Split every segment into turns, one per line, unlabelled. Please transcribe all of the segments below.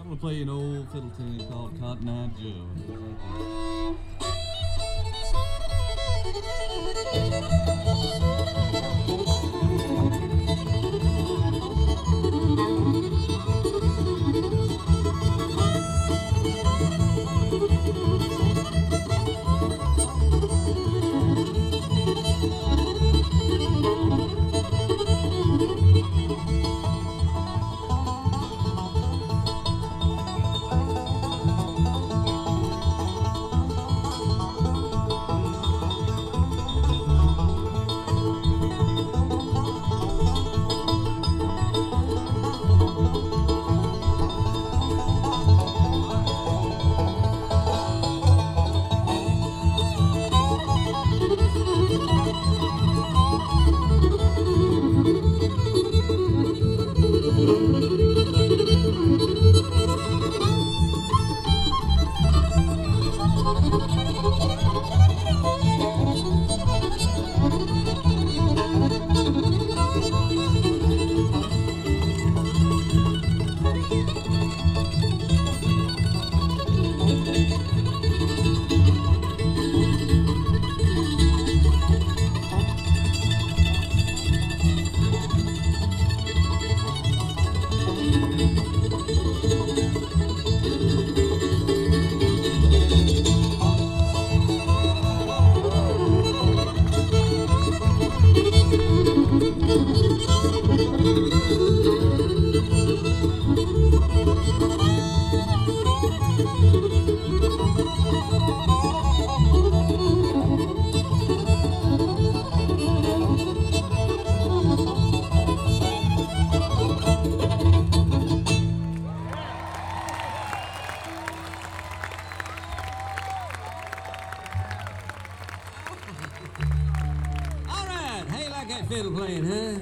I'm gonna play an old fiddle tune called Cotton Eye Joe.
Fiddle playing, huh?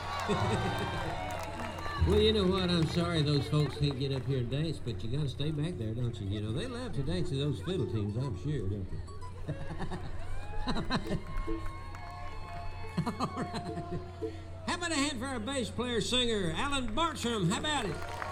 Well, you know what? I'm sorry those folks can't get up here and dance, but you got to stay back there, don't you? You know, they love to dance to those fiddle tunes, I'm sure, don't they? All right. How about a hand for our bass player singer, Alan Bartram? How about it?